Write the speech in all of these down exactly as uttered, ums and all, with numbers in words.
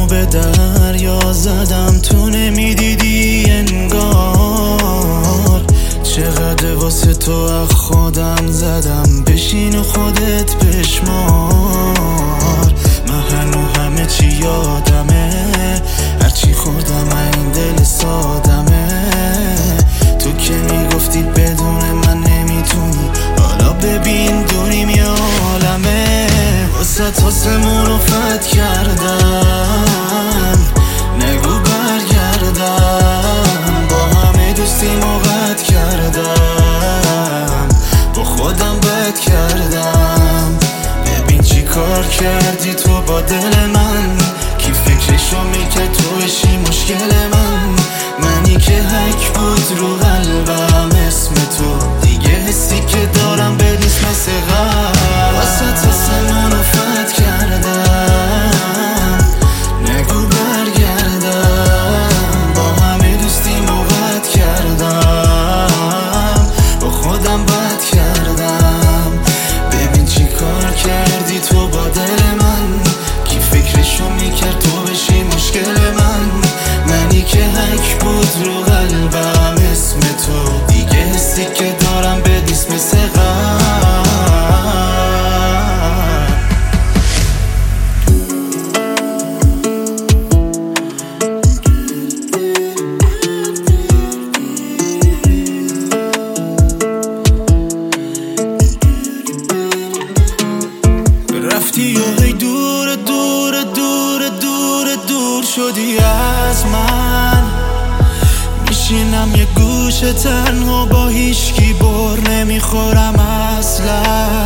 به دریا زدم، تو نمیدیدی انگار. چقدر واسه تو از خودم زدم، بشین و خودت بشمار. من هنو همه چی یادمه، هرچی خوردم این دل سادمه. تو که میگفتی بدون من نمیتونی، حالا ببین دوریم یه عالمه. واسه تاسمون رو فت کردم، نگو برگردم. با همه دوستیم و قد کردم، با خودم بد کردم. ببین چی کار کردی تو با دل من، کی فکرشو میکرد تو بشی مشکل من. منی که حک بود رو قلبم اسم تو، دیگه حسی که دارم به نیست مثل قبل. واسه تاسمون رو فت کردم، نگو برگردم. با همه دوستیم و قد کردم، با خودم بد کردم. ببین چی کار کردی تو با دل من، کی فکرشو میکرد تو بشی مشکل من. منی که حک بود رو قلبم اسم تو، دیگه حسی که دارم به نیست مثل قبل. رفتی و هی دور دور دور دور دور شدی از من. میشینم یه گوشه تنها با هیچکی، بر نمیخورم اصلا.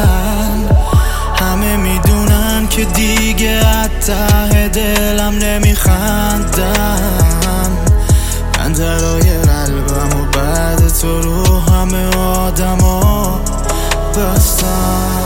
همه میدونن که دیگه از ته دلم نمیخندم. من درای قلبم و بعد تو رو همه آدم ها بستم.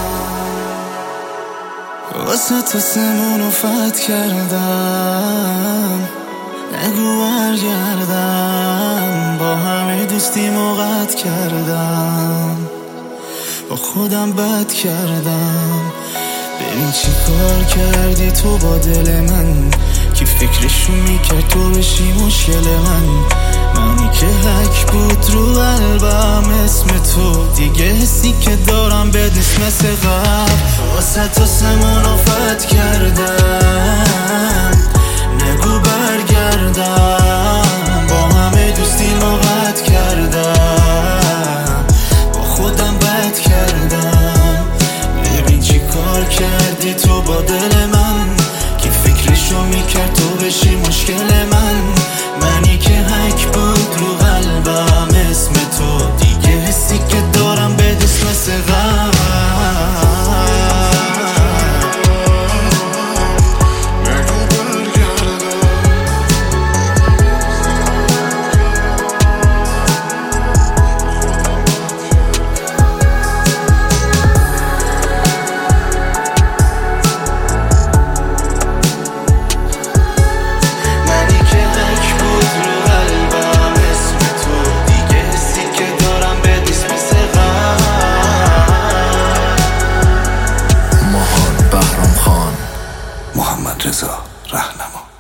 واسه تاسمون رو فت کردم، نگو برگردم. با همه دوستیم و قد کردم، با خودم بد کردم. ببین چی کار کردی تو با دل من، کی فکرشو میکرد تو بشی مشکل من. منی که حک بود رو قلبم اسم تو، دیگه حسی که دارم به نیست مثل قبل. واسه تاسمون رو فت کردم، نگو برگردم. با همه دوستیم و قد کردم، با خودم بد کردم. ببین چی کار کردی تو با دل من، کی فکرشو میکرد تو بشی مشکل من. منی که حک بود رو قلبم اسم تو، دیگه حسی که دارم به نیست مثل قبل. محمد رضا رهنما.